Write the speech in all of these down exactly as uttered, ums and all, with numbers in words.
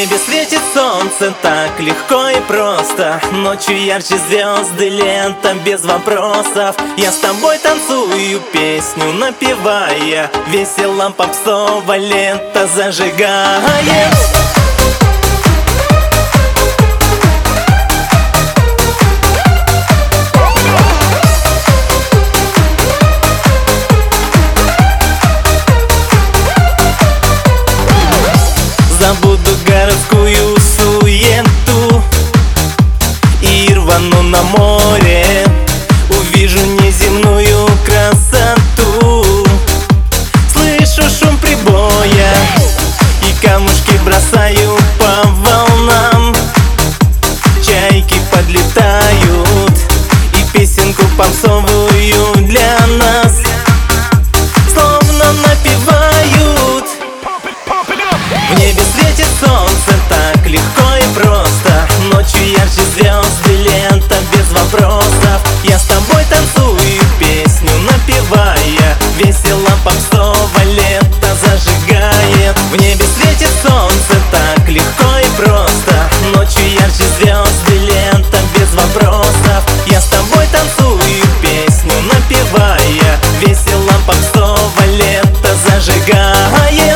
небе светит солнце так легко и просто. Ночью ярче звезды, лента без вопросов. Я с тобой танцую песню, напевая. Весело попсово лента зажигает. Забуду городскую суету и рвану на море. Увижу неземную красоту. Слышу шум прибоя и камушки бросаю по волнам. Чайки подлетают и песенку попсовую для нас словно напевают. В небе светит солнце так легко и просто. Ночью ярче звезды, лента без вопросов. Я с тобой танцую песню, напевая. Весело попсово лето зажигает. В небе светит солнце так легко и просто. Ночью ярче звезды, лента без вопросов. Я с тобой танцую песню, напевая. Весело попсово лето зажигает.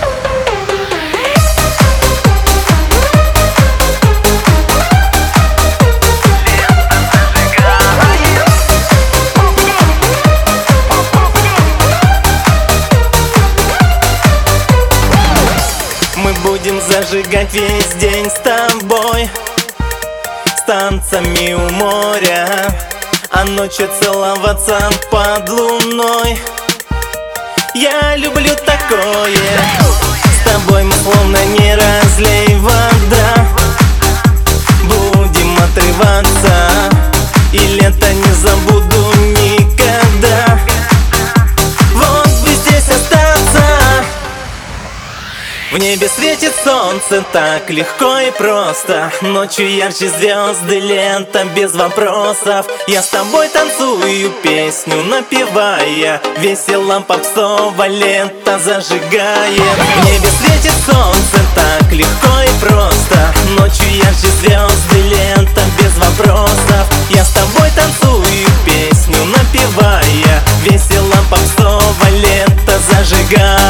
Мы будем зажигать весь день с тобой, с танцами у моря, а ночью целоваться под луной. Я люблю такое. С тобой мы словно не разлей вода. Будем отрываться, и лето не забуду никогда. Вот бы здесь остаться. В небе светит солнце так легко и просто. Ночью ярче звезды, лента без вопросов. Я с тобой танцую песню, напевая. Весело попсово лето зажигает. В небе светит солнце так легко и просто. Ночью ярче звезды, лента без вопросов. Я с тобой танцую песню, напевая. Весело попсово лето зажигает.